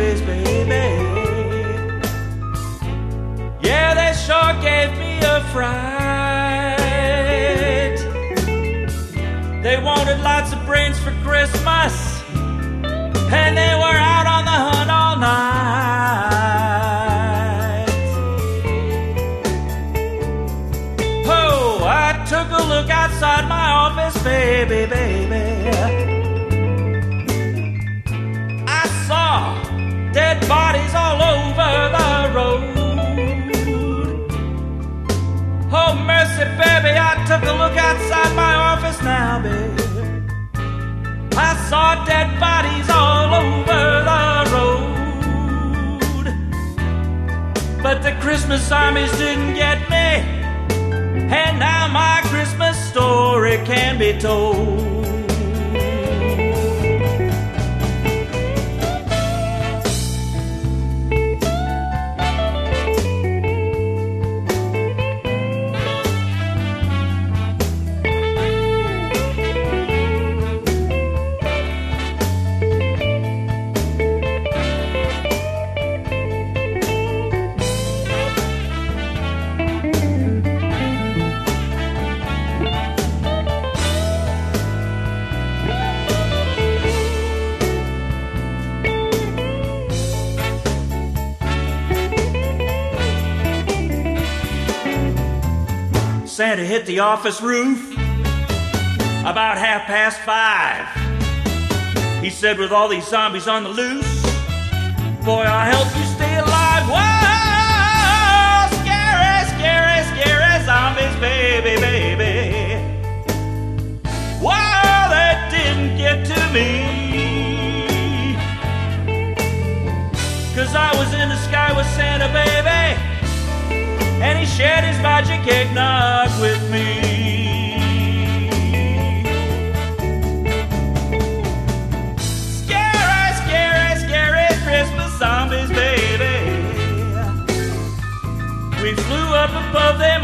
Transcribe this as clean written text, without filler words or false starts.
zombies, baby. Yeah, they sure gave me a fright. They wanted lots of brains for Christmas, and they were out on the hunt all night. Oh, I took a look outside my office, baby, baby. I saw dead bodies all over the road. Oh, mercy, baby, I took a look outside my office now, baby. I saw dead bodies all over the road. But the Christmas zombies didn't get me, and now my Christmas story can be told. Santa hit the office roof about 5:30. He said, with all these zombies on the loose, boy, I'll help you stay alive. Whoa, scary, scary, scary zombies, baby, baby. Whoa, they didn't get to me, 'cause I was in the sky with Santa, baby, and he shared his magic eggnog with me. Scary, scary, scary Christmas zombies, baby. We flew up above them